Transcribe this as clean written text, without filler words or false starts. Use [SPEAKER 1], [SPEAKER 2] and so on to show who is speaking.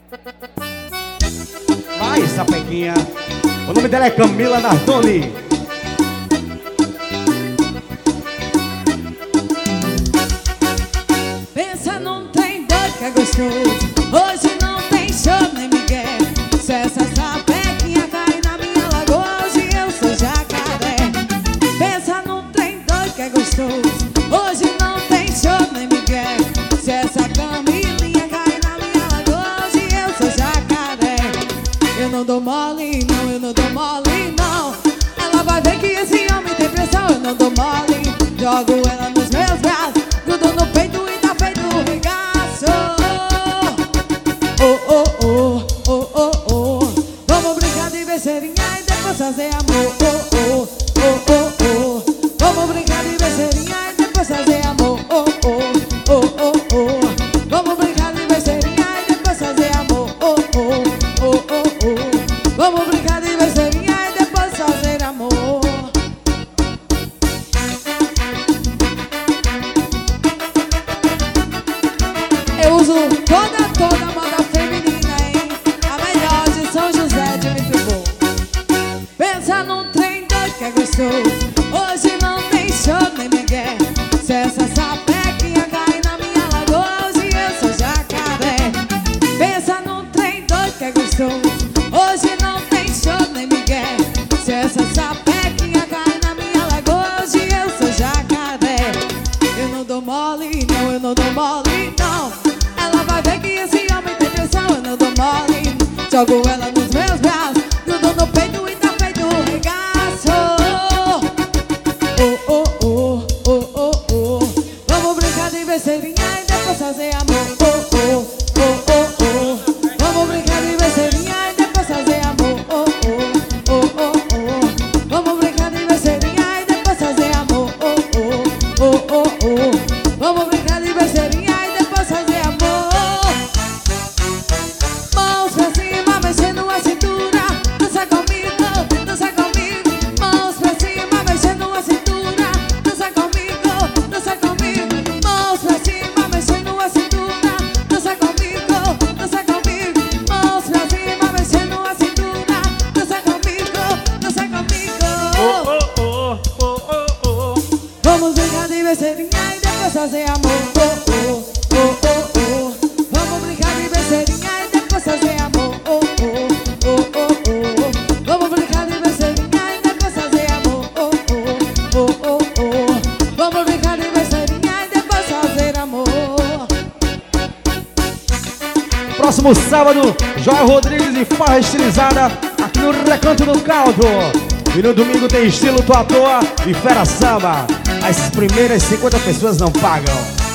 [SPEAKER 1] Vai, sapequinha. O nome dela é Camila Nardoni.
[SPEAKER 2] Pensa num trem doido que é gostoso. Hoje não tem show nem migué. Se essa sapequinha cai na minha lagoa, hoje eu sou jacaré. Pensa num trem doido que é gostoso. Hoje não tem show nem migué. Se essa Camilinha cai na minha lagoa, hoje eu sou jacaré. Eu não dou mole não, eu não dou mole não. Ela vai ver que esse homem tem pressão. Eu não dou mole, jogo ela nos meus braços, grudo no peito e tá feito um regaço. Oh, oh, oh, oh, oh, oh. Vamos brincar de besteirinha e depois fazer amor. Oh, oh, oh, oh, oh. Vamos brincar de besteirinha e depois fazer amor. Oh, oh, oh, oh, oh. Vamos brincar de besteirinha e depois fazer amor. Oh, oh, oh, oh, oh. Vamos brincar de besteirinha e depois fazer amor. Eu uso toda a moda feminina, hein? A melhor de São José de muito bom. Pensa num trem doido que é gostoso. Hoje não tem show nem migué. Se essa sapequinha cai na minha lagoa, hoje eu sou jacaré. Pensa num trem doido que é gostoso. Hoje não tem show nem migué. Se essa sapequinha cai na minha lagoa, hoje eu sou jacaré. Eu não dou mole não, eu não dou mole não. Ela vai ver que esse homem tem pressão. Eu não dou mole, jogo ela nos meus braços, grudo no peito e tá feito um regaço. Oh, oh, oh, oh, oh, oh. Vamos brincar de besteirinha e depois fazer amor. Oh, oh, oh, oh, oh. Vamos brincar de besteirinha e depois fazer amor. Oh, oh, oh, oh, oh. Vamos brincar de besteirinha e depois fazer amor. Oh, oh, oh, oh, oh. Vamos brincar de besteirinha e depois fazer amor. Mãos pra cima, mexendo a cintura. Dança comigo, dança comigo. Mãos pra cima, mexendo a cintura. Dança comigo, dança comigo. Mãos pra cima, mexendo a cintura. Dança comigo, dança comigo. Mãos pra cima, mexendo a cintura. Dança comigo, dança comigo.
[SPEAKER 1] Oh, oh, oh, oh, oh, oh.
[SPEAKER 2] Vamos brincar de besteirinha e depois fazer amor. Oh, oh, oh, oh, oh. Vamos brincar de besteirinha e depois fazer amor. Oh, oh, oh, oh, oh. Vamos brincar de besteirinha e depois fazer amor. Oh, oh, oh, oh, oh. Vamos brincar de besteirinha e depois fazer amor.
[SPEAKER 1] Próximo sábado, Joia Rodrigues e Farra Estilizada aqui no Recanto do Caldo. E no domingo tem Estilo Tua Toa e Fera Samba. As primeiras 50 pessoas não pagam.